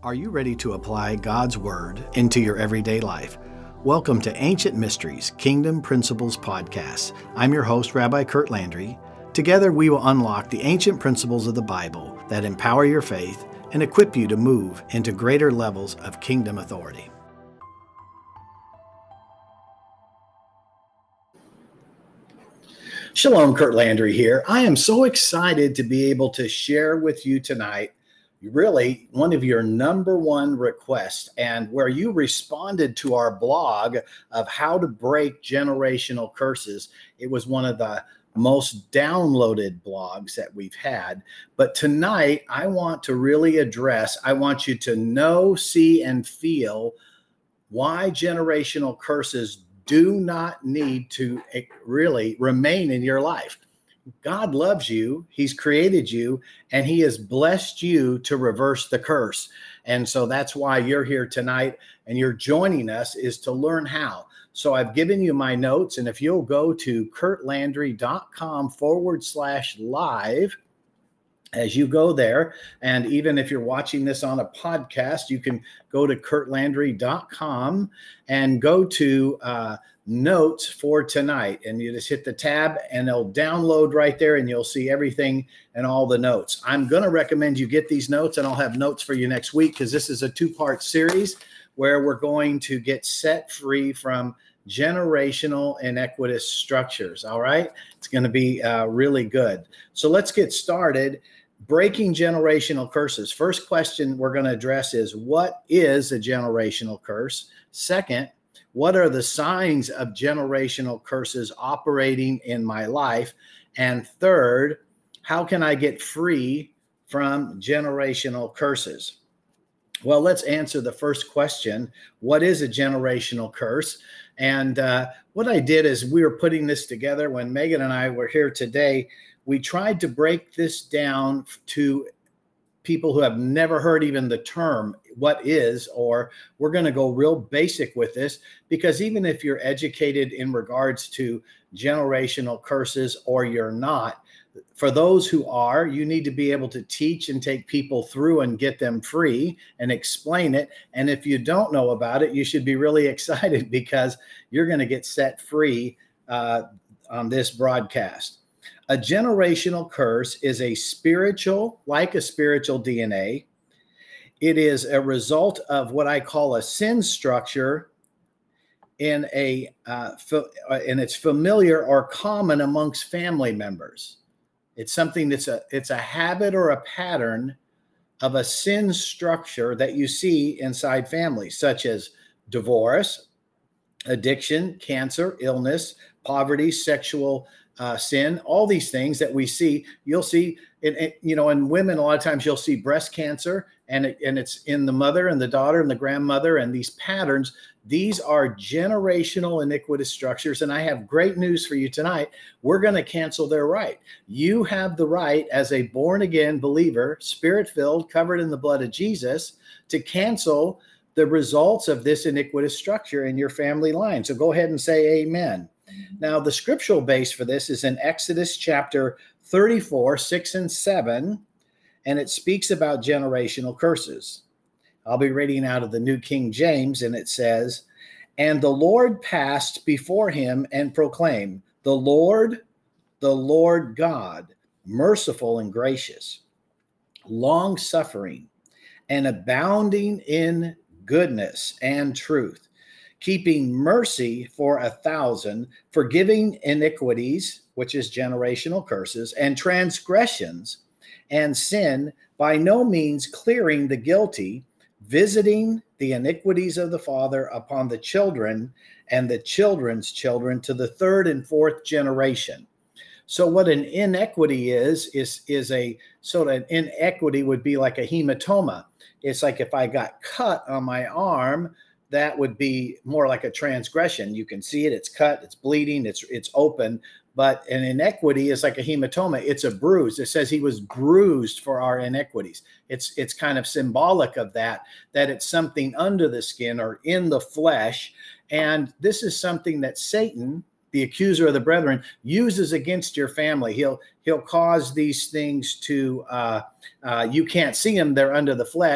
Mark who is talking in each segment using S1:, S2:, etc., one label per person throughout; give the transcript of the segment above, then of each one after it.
S1: Are you ready to apply God's Word into your everyday life? Welcome to Ancient Mysteries Kingdom Principles Podcast. I'm your host, Rabbi Kurt Landry. Together, we will unlock the ancient principles of the Bible that empower your faith and equip you to move into greater levels of kingdom authority. Shalom, Kurt Landry here. I am so excited to be able to share with you tonight really one of your number one requests, and where you responded to our blog of how to break generational curses. It was one of the most downloaded blogs that we've had. But tonight, I want to really I want you to know, see, and feel why generational curses do not need to really remain in your life. God loves you. He's created you, and he has blessed you to reverse the curse. And so that's why you're here tonight and you're joining us, is to learn how. So I've given you my notes, and if you'll go to kurtlandry.com/live, as you go there, and even if you're watching this on a podcast, you can go to kurtlandry.com and go to notes for tonight, and you just hit the tab and it'll download right there, and you'll see everything and all the notes. I'm going to recommend you get these notes, and I'll have notes for you next week, because this is a two-part series where we're going to get set free from generational iniquitous structures. All right. It's going to be really good. So let's get started. Breaking generational curses. First question we're going to address is, what is a generational curse? Second, what are the signs of generational curses operating in my life? And third, how can I get free from generational curses? Well, let's answer the first question. What is a generational curse? And what I did is, we were putting this together when Megan and I were here today. We tried to break this down to people who have never heard even the term what is, or we're going to go real basic with this, because even if you're educated in regards to generational curses or you're not, for those who are, you need to be able to teach and take people through and get them free and explain it. And if you don't know about it, you should be really excited, because you're going to get set free on this broadcast. A generational curse is like a spiritual DNA. It is a result of what I call a sin structure and it's familiar or common amongst family members. It's something it's a habit or a pattern of a sin structure that you see inside families, such as divorce, addiction, cancer, illness, poverty, sexual sin, all these things that we see. You'll see in women, a lot of times you'll see breast cancer, and it's in the mother and the daughter and the grandmother, and these patterns. These are generational iniquitous structures, and I have great news for you tonight. We're going to cancel their right. You have the right, as a born-again believer, spirit-filled, covered in the blood of Jesus, to cancel the results of this iniquitous structure in your family line. So go ahead and say amen. Now, the scriptural base for this is in Exodus chapter 34, 6 and 7, and it speaks about generational curses. I'll be reading out of the New King James, and it says, "And the Lord passed before him and proclaimed, the Lord God, merciful and gracious, long-suffering, and abounding in goodness and truth, keeping mercy for 1,000, forgiving iniquities," which is generational curses, "and transgressions and sin, by no means clearing the guilty, visiting the iniquities of the father upon the children and the children's children to the third and fourth generation." So what an inequity is a sort of, an inequity would be like a hematoma. It's like if I got cut on my arm, that would be more like a transgression. You can see it, it's cut, it's bleeding, it's open. But an inequity is like a hematoma. It's a bruise. It says he was bruised for our iniquities. It's kind of symbolic of that it's something under the skin or in the flesh. And this is something that Satan, the accuser of the brethren, uses against your family. He'll cause these things to, you can't see them, they're under the flesh,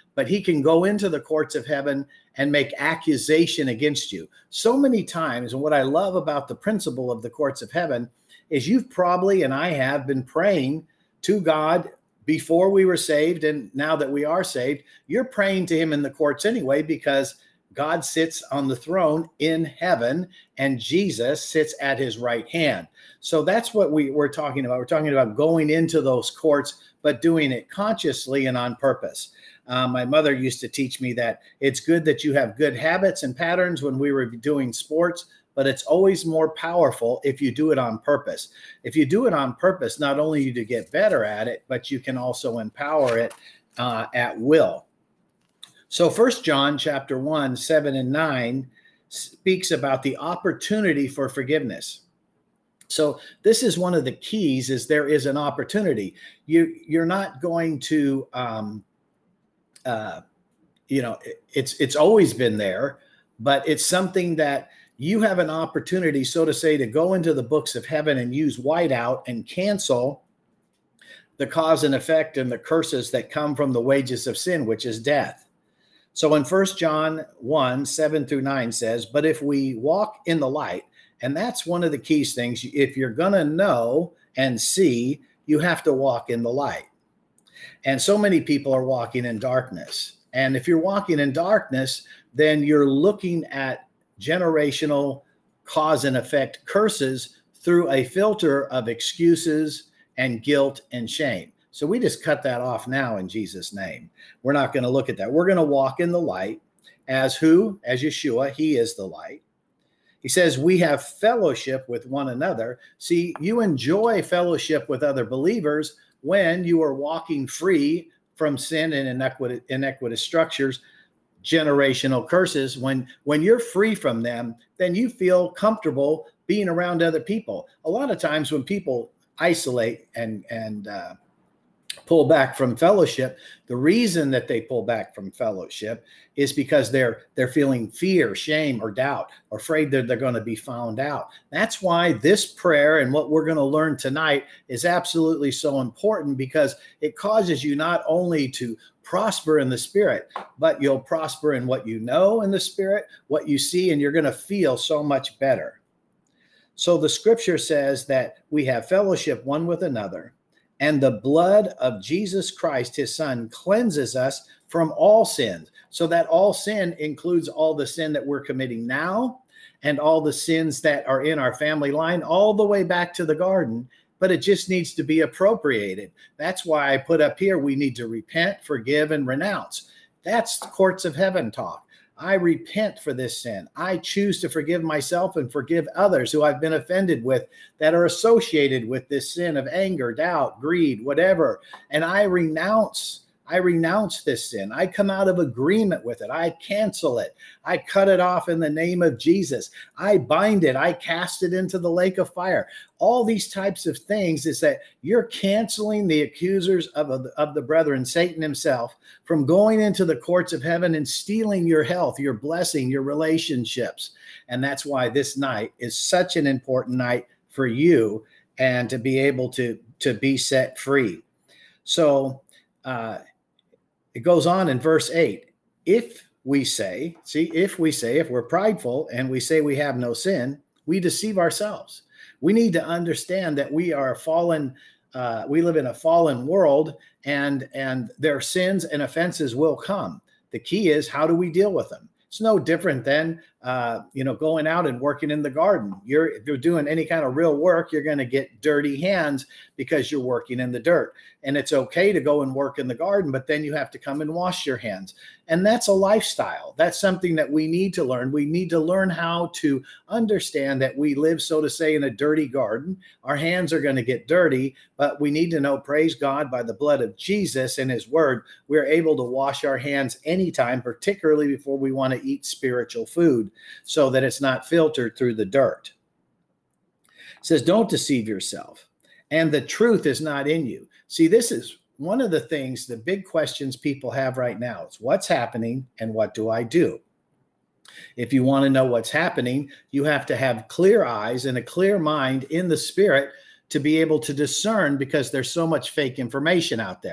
S1: but he can go into the courts of heaven and make accusation against you. So many times, and what I love about the principle of the courts of heaven is you've probably, and I have, been praying to God before we were saved, and now that we are saved, you're praying to him in the courts anyway, because God sits on the throne in heaven and Jesus sits at his right hand. So that's what we're talking about. We're talking about going into those courts, but doing it consciously and on purpose. My mother used to teach me that it's good that you have good habits and patterns when we were doing sports, but it's always more powerful if you do it on purpose. If you do it on purpose, not only do you get better at it, but you can also empower it at will. So 1 John chapter 1, 7 and 9 speaks about the opportunity for forgiveness. So this is one of the keys, is there is an opportunity. You're not going to, it's always been there, but it's something that you have an opportunity, so to say, to go into the books of heaven and use whiteout and cancel the cause and effect and the curses that come from the wages of sin, which is death. So in 1 John 1, 7 through 9 says, but if we walk in the light, and that's one of the key things, if you're going to know and see, you have to walk in the light. And so many people are walking in darkness. And if you're walking in darkness, then you're looking at generational cause and effect curses through a filter of excuses and guilt and shame. So we just cut that off now in Jesus' name. We're not going to look at that. We're going to walk in the light as who? As Yeshua. He is the light. He says we have fellowship with one another. See, you enjoy fellowship with other believers when you are walking free from sin and iniquitous structures, generational curses. When you're free from them, then you feel comfortable being around other people. A lot of times when people isolate and pull back from fellowship, the reason that they pull back from fellowship is because they're feeling fear, shame, or doubt, or afraid that they're going to be found out. That's why this prayer and what we're going to learn tonight is absolutely so important, because it causes you not only to prosper in the Spirit, but you'll prosper in what you know in the Spirit, what you see, and you're going to feel so much better. So the scripture says that we have fellowship one with another, and the blood of Jesus Christ, his son, cleanses us from all sins. So that all sin includes all the sin that we're committing now and all the sins that are in our family line, all the way back to the garden. But it just needs to be appropriated. That's why I put up here, we need to repent, forgive, and renounce. That's the courts of heaven talk. I repent for this sin. I choose to forgive myself and forgive others who I've been offended with that are associated with this sin of anger, doubt, greed, whatever. And I renounce this sin. I come out of agreement with it. I cancel it. I cut it off in the name of Jesus. I bind it. I cast it into the lake of fire. All these types of things is that you're canceling the accusers of the brethren, Satan himself, from going into the courts of heaven and stealing your health, your blessing, your relationships. And that's why this night is such an important night for you, and to be able to be set free. So, it goes on in verse 8. If we're prideful and we say we have no sin, we deceive ourselves. We need to understand that we are fallen. We live in a fallen world, and their sins and offenses will come. The key is, how do we deal with them? It's no different than, going out and working in the garden. If you're doing any kind of real work, you're going to get dirty hands because you're working in the dirt. And it's okay to go and work in the garden, but then you have to come and wash your hands. And that's a lifestyle. That's something that we need to learn. We need to learn how to understand that we live, so to say, in a dirty garden. Our hands are going to get dirty, but we need to know, praise God, by the blood of Jesus and his word, we're able to wash our hands anytime, particularly before we want to eat spiritual food, so that it's not filtered through the dirt. It says, don't deceive yourself, and the truth is not in you. See, this is one of the things, the big questions people have right now. It's what's happening and what do I do? If you want to know what's happening, you have to have clear eyes and a clear mind in the Spirit to be able to discern, because there's so much fake information out there.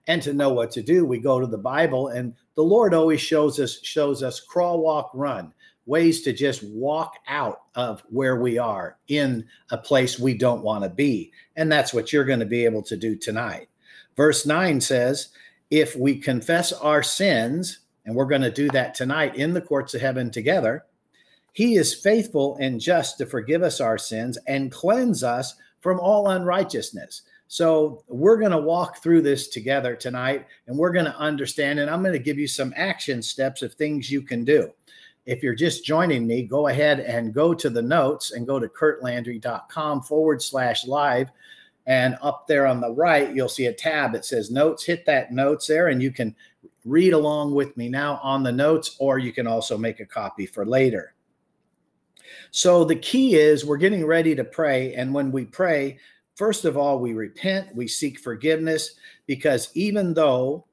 S1: And to know what to do, we go to the Bible, and the Lord always shows us crawl, walk, run, ways to just walk out of where we are in a place we don't want to be. And that's what you're going to be able to do tonight. Verse 9 says, if we confess our sins, and we're going to do that tonight in the courts of heaven together, he is faithful and just to forgive us our sins and cleanse us from all unrighteousness. So we're going to walk through this together tonight, and we're going to understand, and I'm going to give you some action steps of things you can do. If you're just joining me, go ahead and go to the notes and go to kurtlandry.com/live. And up there on the right, you'll see a tab that says notes. Hit that notes there, and you can read along with me now on the notes, or you can also make a copy for later. So the key is we're getting ready to pray. And when we pray, first of all, we repent, we seek forgiveness, because even though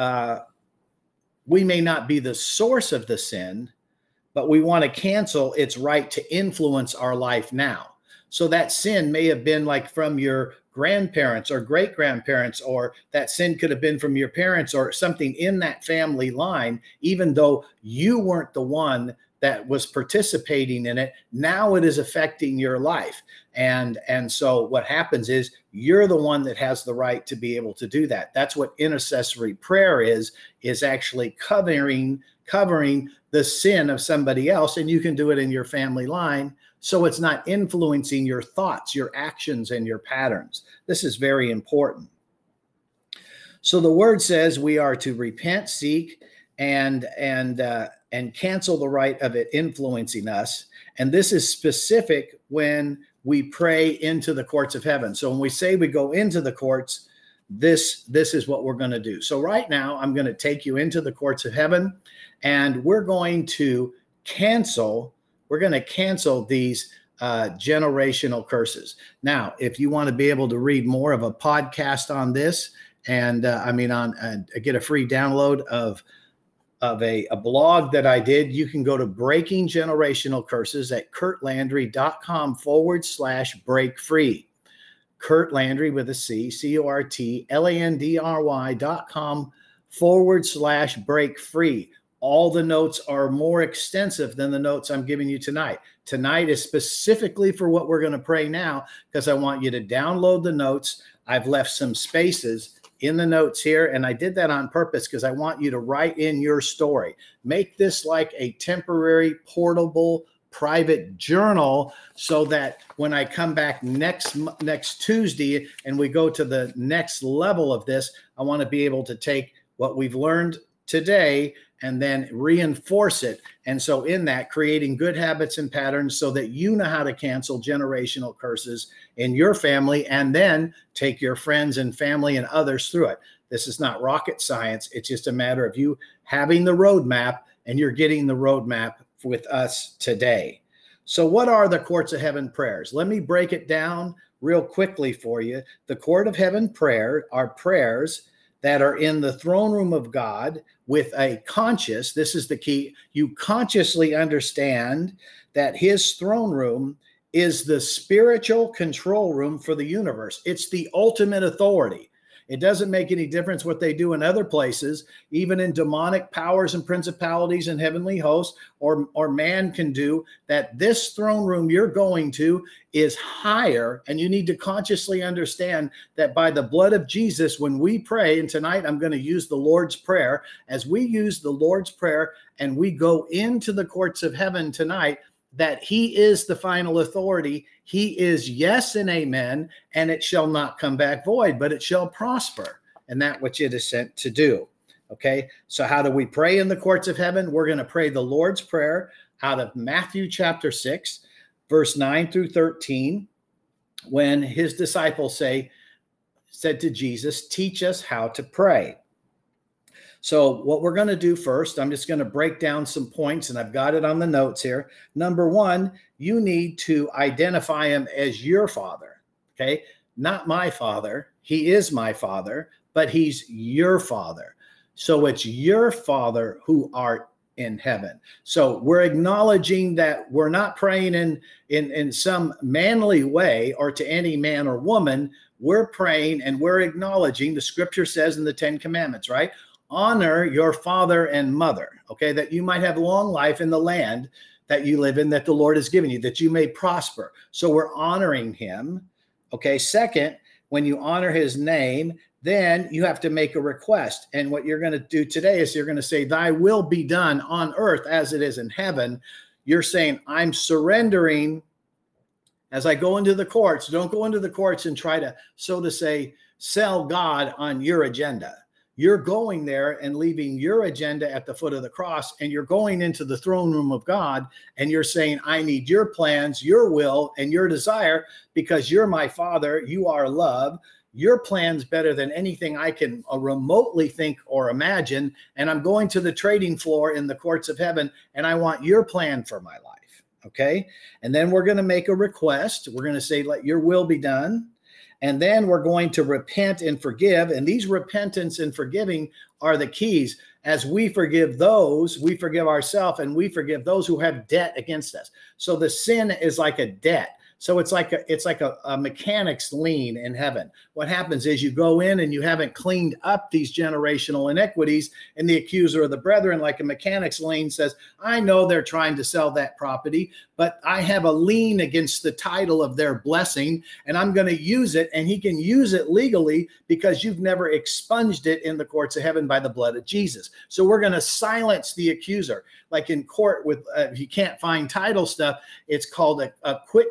S1: we may not be the source of the sin, but we want to cancel its right to influence our life now. So that sin may have been like from your grandparents or great-grandparents, or that sin could have been from your parents or something in that family line, even though you weren't the one that was participating in it. Now it is affecting your life. And so what happens is you're the one that has the right to be able to do that. That's what intercessory prayer is actually covering the sin of somebody else. And you can do it in your family line, so it's not influencing your thoughts, your actions, and your patterns. This is very important. So the word says we are to repent, seek, and cancel the right of it influencing us. And this is specific when we pray into the courts of heaven. So when we say we go into the courts, this is what we're going to do. So right now, I'm going to take you into the courts of heaven, and we're going to cancel these generational curses. Now, if you want to be able to read more of a podcast on this, and get a free download of a blog that I did, you can go to Breaking Generational Curses at kurtlandry.com/break free. Kurt Landry with a C, kurtlandry.com/break free. All the notes are more extensive than the notes I'm giving you tonight. Tonight is specifically for what we're going to pray now, because I want you to download the notes. I've left some spaces in the notes here, and I did that on purpose because I want you to write in your story. Make this like a temporary, portable, private journal, so that when I come back next Tuesday and we go to the next level of this, I want to be able to take what we've learned today and then reinforce it. And so in that, creating good habits and patterns so that you know how to cancel generational curses in your family, and then take your friends and family and others through it. This is not rocket science. It's just a matter of you having the roadmap, and you're getting the roadmap with us today. So what are the courts of heaven prayers? Let me break it down real quickly for you. The court of heaven prayer are prayers that are in the throne room of God with a conscious, this is the key, you consciously understand that his throne room is the spiritual control room for the universe. It's the ultimate authority. It doesn't make any difference what they do in other places, even in demonic powers and principalities and heavenly hosts, or man can do, that this throne room you're going to is higher. And you need to consciously understand that by the blood of Jesus, when we pray, and tonight I'm going to use the Lord's Prayer, as we use the Lord's Prayer and we go into the courts of heaven tonight, that he is the final authority. He is yes and amen, and it shall not come back void, but it shall prosper in that which it is sent to do. Okay, so how do we pray in the courts of heaven? We're going to pray the Lord's Prayer out of Matthew chapter 6, verse 9 through 13, when his disciples said to Jesus, teach us how to pray. So what we're going to do first, I'm just going to break down some points, and I've got it on the notes here. Number one, you need to identify him as your father, okay? Not my father. He is my father, but he's your father. So it's your Father who art in heaven. So we're acknowledging that we're not praying in some manly way or to any man or woman. we're praying and we're acknowledging, the scripture says in the 10 Commandments, right? Honor your father and mother, okay, that you might have long life in the land that you live in, that the Lord has given you, that you may prosper. So we're honoring him. Okay. Second, when you honor his name, then you have to make a request. And what you're going to do today is you're going to say, thy will be done on earth as it is in heaven. You're saying, I'm surrendering as I go into the courts. Don't go into the courts and try to, so to say, sell God on your agenda. You're going there and leaving your agenda at the foot of the cross, and you're going into the throne room of God, and you're saying, I need your plans, your will, and your desire, because you're my Father. You are love. Your plan's better than anything I can remotely think or imagine. And I'm going to the trading floor in the courts of heaven, and I want your plan for my life. Okay. And then we're going to make a request. We're going to say, let your will be done. And then we're going to repent and forgive. And these repentance and forgiving are the keys. As we forgive those, we forgive ourselves, and we forgive those who have debt against us. So the sin is like a debt. So it's like a mechanic's lien in heaven. What happens is you go in and you haven't cleaned up these generational inequities, and the accuser of the brethren, like a mechanic's lien, says, I know they're trying to sell that property, but I have a lien against the title of their blessing, and I'm going to use it. And he can use it legally because you've never expunged it in the courts of heaven by the blood of Jesus. So we're going to silence the accuser. Like in court, with if you can't find title stuff, it's called a quit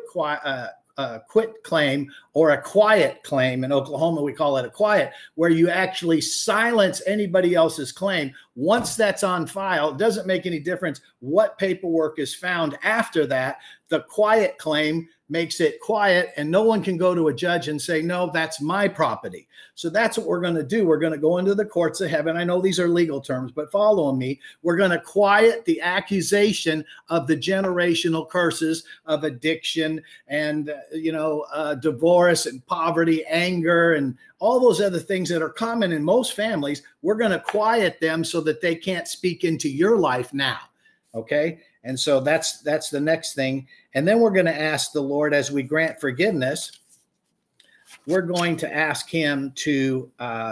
S1: claim or a quiet claim. In Oklahoma, we call it a quiet, where you actually silence anybody else's claim. Once that's on file, it doesn't make any difference what paperwork is found after that. The quiet claim makes it quiet, and no one can go to a judge and say, no, that's my property. So that's what we're going to do. We're going to go into the courts of heaven. I know these are legal terms, but follow me. We're going to quiet the accusation of the generational curses of addiction and, divorce and poverty, anger, and all those other things that are common in most families. We're going to quiet them so that they can't speak into your life now. Okay. And so that's the next thing. And then we're going to ask the Lord, as we grant forgiveness, we're going to ask him to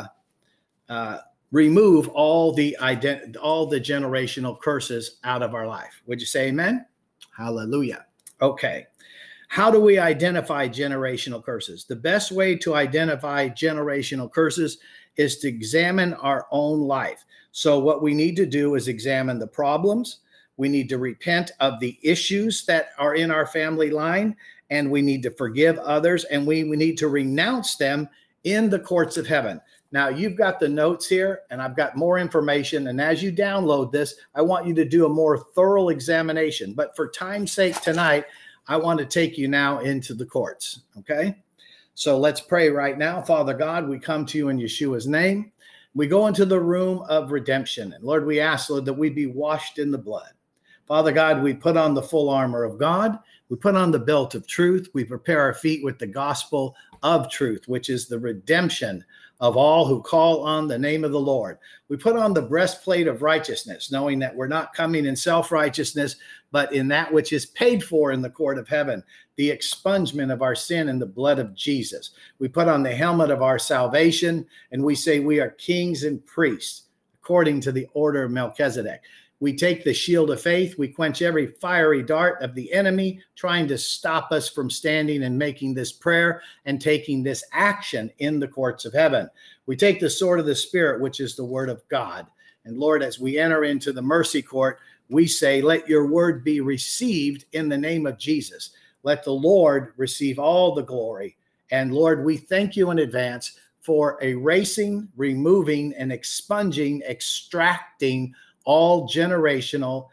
S1: remove all the generational curses out of our life. Would you say amen? Hallelujah. Okay. How do we identify generational curses? The best way to identify generational curses is to examine our own life. So what we need to do is examine the problems. We need to repent of the issues that are in our family line, and we need to forgive others, and we need to renounce them in the courts of heaven. Now, you've got the notes here, and I've got more information. And as you download this, I want you to do a more thorough examination. But for time's sake tonight, I want to take you now into the courts. Okay? So let's pray right now. Father God, we come to you in Yeshua's name. We go into the room of redemption. And Lord, we ask, Lord, that we be washed in the blood. Father God, we put on the full armor of God. We put on the belt of truth. We prepare our feet with the gospel of truth, which is the redemption of all who call on the name of the Lord. We put on the breastplate of righteousness, knowing that we're not coming in self-righteousness, but in that which is paid for in the court of heaven, the expungement of our sin in the blood of Jesus. We put on the helmet of our salvation, and we say we are kings and priests, according to the order of Melchizedek. We take the shield of faith. We quench every fiery dart of the enemy trying to stop us from standing and making this prayer and taking this action in the courts of heaven. We take the sword of the Spirit, which is the word of God. And Lord, as we enter into the mercy court, we say, let your word be received in the name of Jesus. Let the Lord receive all the glory. And Lord, we thank you in advance for erasing, removing, and expunging, extracting all generational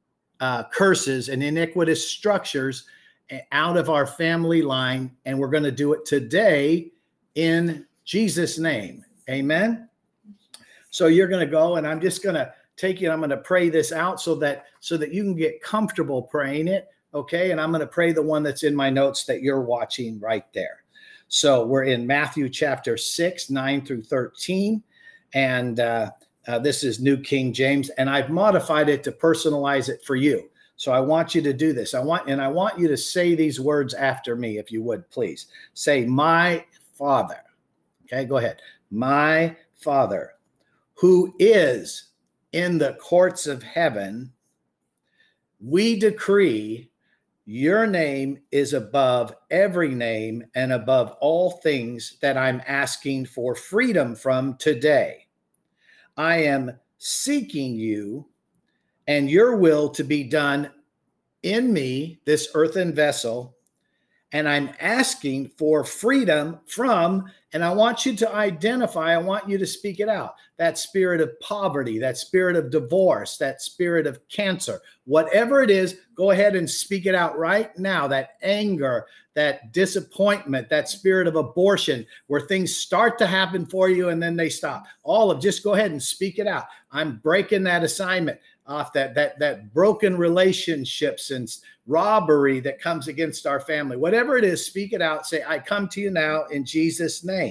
S1: curses and iniquitous structures out of our family line. And we're going to do it today in Jesus' name. Amen. So you're going to go, and I'm just going to take you, I'm going to pray this out so that you can get comfortable praying it. Okay. And I'm going to pray the one that's in my notes that you're watching right there. So we're in Matthew chapter 6, 9 through 13. And, this is New King James, and I've modified it to personalize it for you. So I want you to do this. I want you to say these words after me, if you would, please. Say, my Father. Okay, go ahead. My Father, who is in the courts of heaven, we decree your name is above every name and above all things that I'm asking for freedom from today. I am seeking you and your will to be done in me, this earthen vessel, and I'm asking for freedom from, and I want you to identify, I want you to speak it out, that spirit of poverty, that spirit of divorce, that spirit of cancer, whatever it is, go ahead and speak it out right now. That anger, that disappointment, that spirit of abortion, where things start to happen for you and then they stop. All of, just go ahead and speak it out. I'm breaking that assignment off, that broken relationships and robbery that comes against our family. Whatever it is, speak it out. Say, I come to you now in Jesus' name.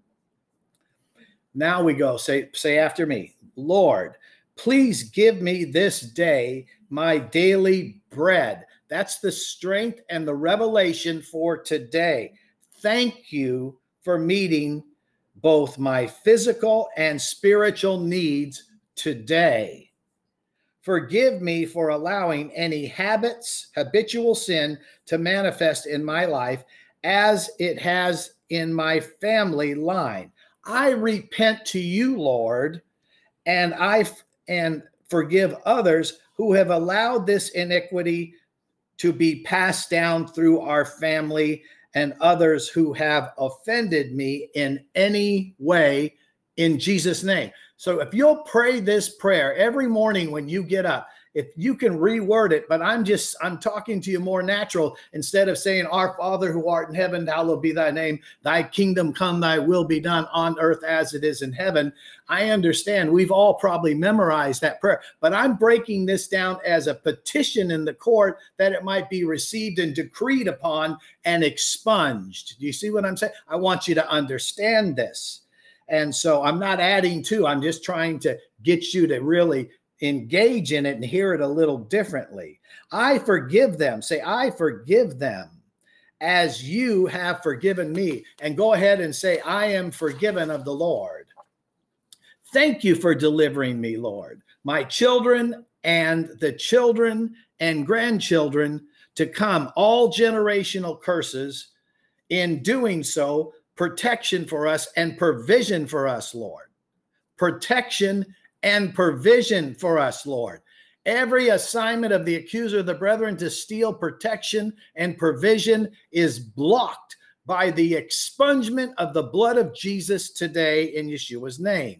S1: Now we go. Say after me. Lord, please give me this day my daily bread. That's the strength and the revelation for today. Thank you for meeting both my physical and spiritual needs today. Forgive me for allowing any habitual sin to manifest in my life as it has in my family line. I repent to you, Lord, and forgive others who have allowed this iniquity to be passed down through our family and others who have offended me in any way, in Jesus' name. So if you'll pray this prayer every morning when you get up, if you can reword it, but I'm talking to you more natural. Instead of saying, our Father who art in heaven, hallowed be thy name, thy kingdom come, thy will be done on earth as it is in heaven. I understand we've all probably memorized that prayer, but I'm breaking this down as a petition in the court that it might be received and decreed upon and expunged. Do you see what I'm saying? I want you to understand this. And so I'm not adding to, I'm just trying to get you to really engage in it and hear it a little differently. I forgive them. Say, I forgive them as you have forgiven me. And go ahead and say, I am forgiven of the Lord. Thank you for delivering me, Lord, my children and the children and grandchildren to come, all generational curses. In doing so, protection for us and provision for us, Lord. Protection and provision for us, Lord. Every assignment of the accuser of the brethren to steal protection and provision is blocked by the expungement of the blood of Jesus today in Yeshua's name.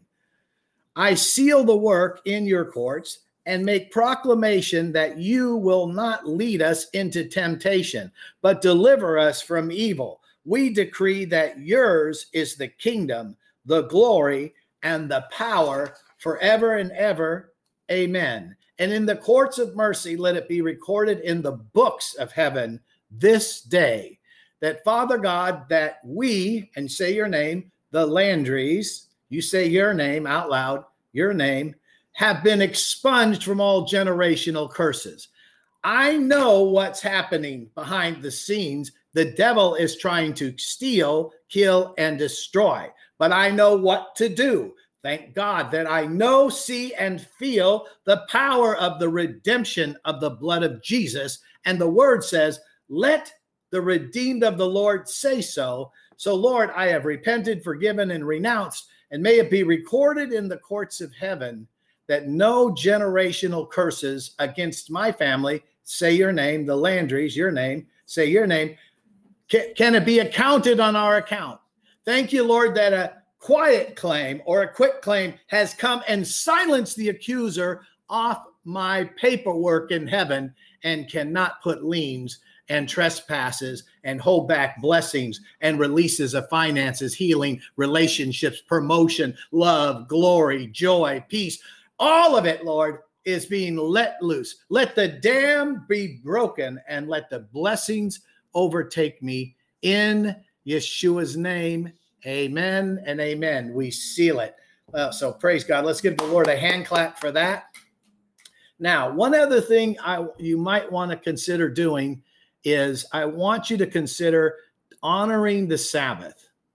S1: I seal the work in your courts and make proclamation that you will not lead us into temptation, but deliver us from evil. We decree that yours is the kingdom, the glory, and the power forever and ever. Amen. And in the courts of mercy, let it be recorded in the books of heaven this day that, Father God, that we, and say your name, the Landrys, you say your name out loud, your name, have been expunged from all generational curses. I know what's happening behind the scenes. The devil is trying to steal, kill, and destroy. But I know what to do. Thank God that I know, see, and feel the power of the redemption of the blood of Jesus. And the word says, let the redeemed of the Lord say so. So, Lord, I have repented, forgiven, and renounced. And may it be recorded in the courts of heaven that no generational curses against my family, say your name, the Landrys, your name, say your name, can it be accounted on our account? Thank you, Lord, that a quiet claim or a quick claim has come and silenced the accuser off my paperwork in heaven and cannot put liens and trespasses and hold back blessings and releases of finances, healing, relationships, promotion, love, glory, joy, peace. All of it, Lord, is being let loose. Let the dam be broken and let the blessings overtake me in Yeshua's name. Amen and amen. We seal it. So praise God. Let's give the Lord a hand clap for that. Now, one other thing you might want to consider doing is I want you to consider honoring the Sabbath.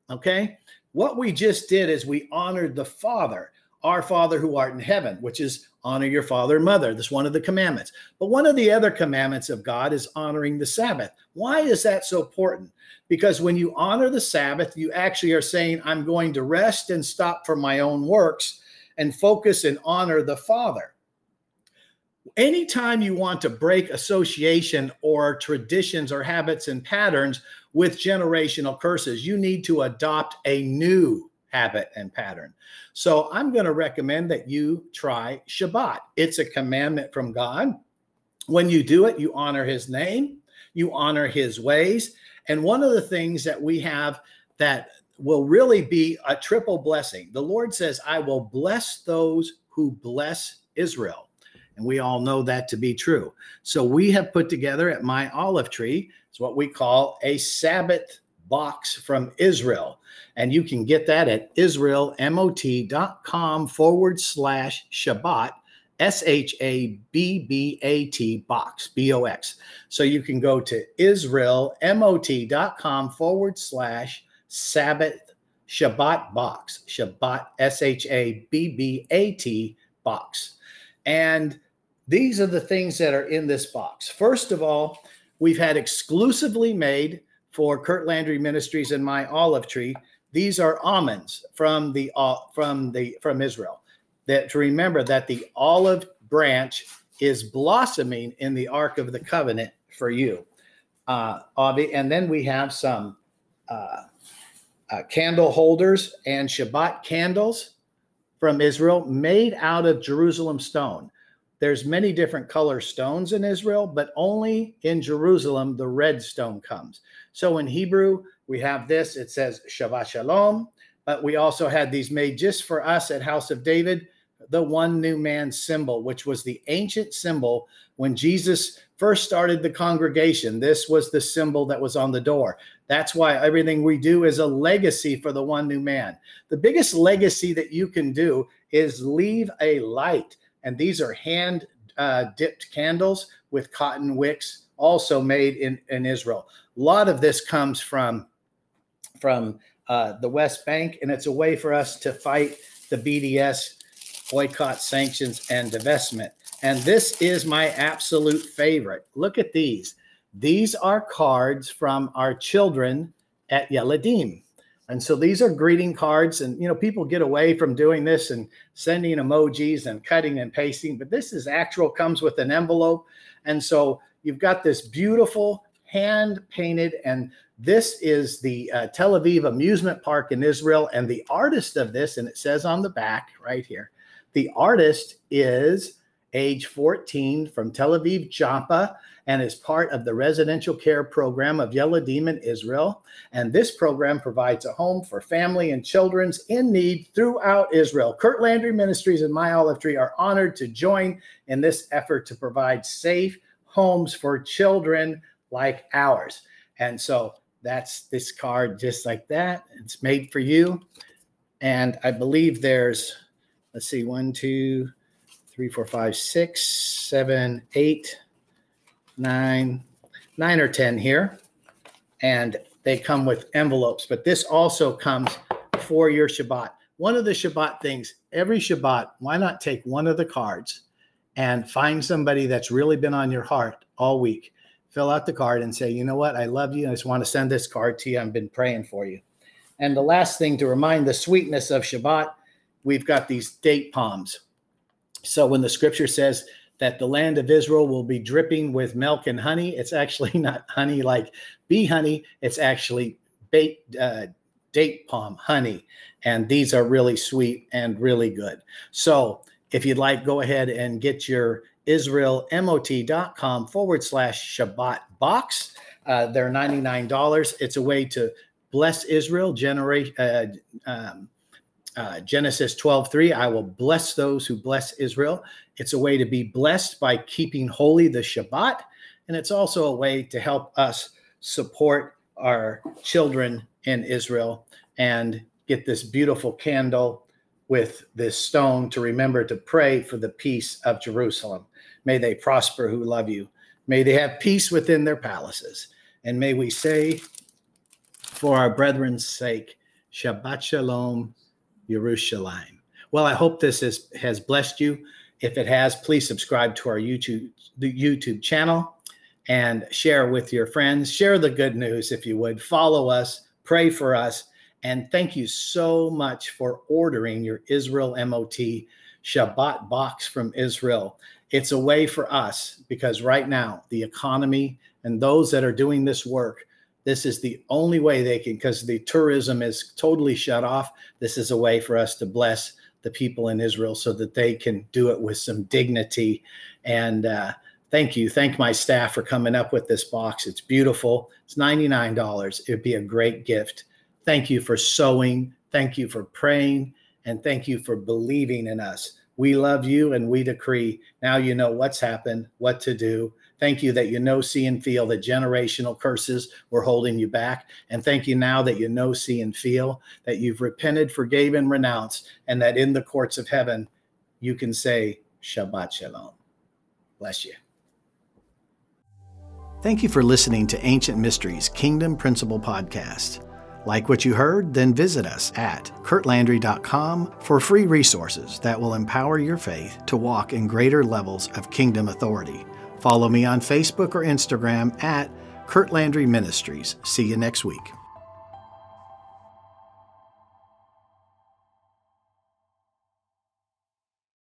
S1: Okay? What we just did is we honored the Father, our Father who art in heaven, which is honor your father and mother. That's one of the commandments. But one of the other commandments of God is honoring the Sabbath. Why is that so important? Because when you honor the Sabbath, you actually are saying, I'm going to rest and stop from my own works and focus and honor the Father. Anytime you want to break association or traditions or habits and patterns with generational curses, you need to adopt a new habit and pattern. So I'm going to recommend that you try Shabbat. It's a commandment from God. When you do it, you honor his name, you honor his ways. And one of the things that we have that will really be a triple blessing. The Lord says, I will bless those who bless Israel. And we all know that to be true. So we have put together at My Olive Tree, it's what we call a Sabbath box from Israel. And you can get that at israelmot.com/Shabbat, SHABBAT box, BOX. So you can go to israelmot.com/Sabbath Shabbat box, Shabbat, SHABBAT box. And these are the things that are in this box. First of all, we've had exclusively made for Kurt Landry Ministries and My Olive Tree. These are almonds from Israel. That to remember that the olive branch is blossoming in the Ark of the Covenant for you. And then we have some candle holders and Shabbat candles from Israel made out of Jerusalem stone. There's many different color stones in Israel, but only in Jerusalem, the red stone comes. So in Hebrew, we have this, it says Shabbat Shalom, but we also had these made just for us at House of David, the one new man symbol, which was the ancient symbol when Jesus first started the congregation. This was the symbol that was on the door. That's why everything we do is a legacy for the one new man. The biggest legacy that you can do is leave a light. And these are hand dipped candles with cotton wicks, also made in Israel. A lot of this comes from the West Bank, and it's a way for us to fight the BDS, boycott, sanctions, and divestment. And this is my absolute favorite. Look at these. These are cards from our children at Yeladim. And so these are greeting cards, and people get away from doing this and sending emojis and cutting and pasting, but this is actual, comes with an envelope. And so you've got this beautiful hand painted, and this is the Tel Aviv amusement park in Israel. And the artist of this, and it says on the back right here, the artist is age 14 from Tel Aviv, Jaffa, and is part of the residential care program of Yeladim in Israel. And this program provides a home for family and children in need throughout Israel. Kurt Landry Ministries and My Olive Tree are honored to join in this effort to provide safe homes for children like ours. And so that's this card just like that. It's made for you. And I believe there's, let's see, 1, 2, 3, 4, 5, 6, 7, 8, 9 or 10 here, and they come with envelopes, but this also comes for your Shabbat. One of the Shabbat things, every Shabbat, why not take one of the cards and find somebody that's really been on your heart all week, fill out the card and say, you know what, I love you, I just want to send this card to you, I've been praying for you. And the last thing, to remind the sweetness of Shabbat, we've got these date palms. So when the scripture says that the land of Israel will be dripping with milk and honey, it's actually not honey like bee honey. It's actually date palm honey. And these are really sweet and really good. So if you'd like, go ahead and get your israelmot.com/Shabbat box. They're $99. It's a way to bless Israel. Genesis 12:3, I will bless those who bless Israel. It's a way to be blessed by keeping holy the Shabbat. And it's also a way to help us support our children in Israel and get this beautiful candle with this stone to remember to pray for the peace of Jerusalem. May they prosper who love you. May they have peace within their palaces. And may we say, for our brethren's sake, Shabbat Shalom, Yerushalayim. Well, I hope this has blessed you. If it has, please subscribe to our YouTube channel and share with your friends. Share the good news if you would. Follow us, pray for us, and thank you so much for ordering your Israel MOT Shabbat box from Israel. It's a way for us, because right now the economy and those that are doing this work, this is the only way they can, because the tourism is totally shut off. This is a way for us to bless the people in Israel so that they can do it with some dignity. And thank you. Thank my staff for coming up with this box. It's beautiful. It's $99. It'd be a great gift. Thank you for sowing. Thank you for praying. And thank you for believing in us. We love you, and we decree. Now you know what's happened, what to do. Thank you that you know, see, and feel that generational curses were holding you back. And thank you now that you know, see, and feel that you've repented, forgave, and renounced, and that in the courts of heaven, you can say, Shabbat Shalom. Bless you. Thank you for listening to Ancient Mysteries Kingdom Principle Podcast. Like what you heard? Then visit us at kurtlandry.com for free resources that will empower your faith to walk in greater levels of kingdom authority. Follow me on Facebook or Instagram at Kurt Landry Ministries. See you next week.